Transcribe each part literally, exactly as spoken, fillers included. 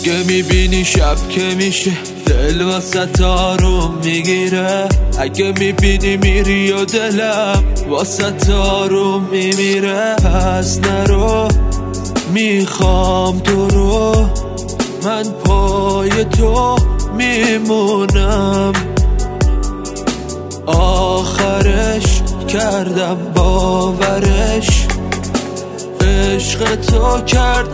اگه میبینی شب که میشه دل واسه آروم میگیره، اگه میبینی میری و دلم واسه آروم میمیره. پس نرو میخوام تو رو، من پای تو میمونم. آخرش کردم باورش، عشق تو کرد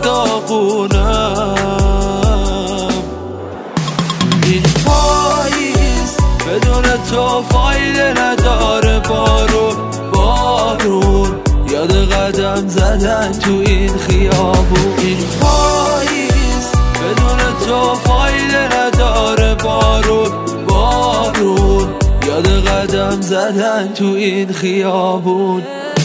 داغونم. این پاییز بدون تو فایده نداره. بارون بارون یاد قدم زدن تو این خیابون. این پاییز بدون تو فایده نداره. بارون بارون یاد قدم زدن تو این خیابون.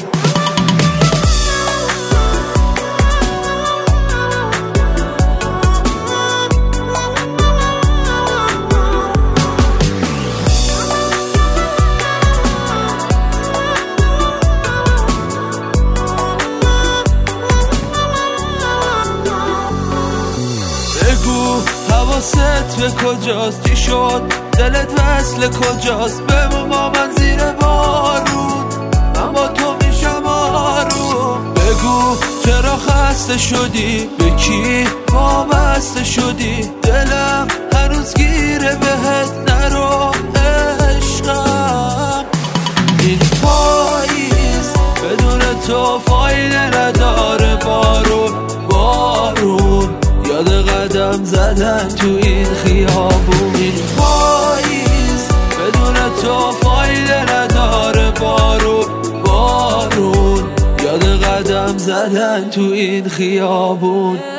بگو حواست به کجاست، چی شد دلت وصل کجاست؟ بمون با من زیر بارون، من با تو میشم آروم. بگو چرا خسته شدی، به کی وابسته شدی؟ دلم هنوز گیره بهت، نرو عشقم. این پاییز بدون تو فایده نداره. بارون بارون یاد قدم زدن تو این خیابون. این پاییز بدون تو فایده نداره. بارون بارون یاد قدم زدن تو این خیابون.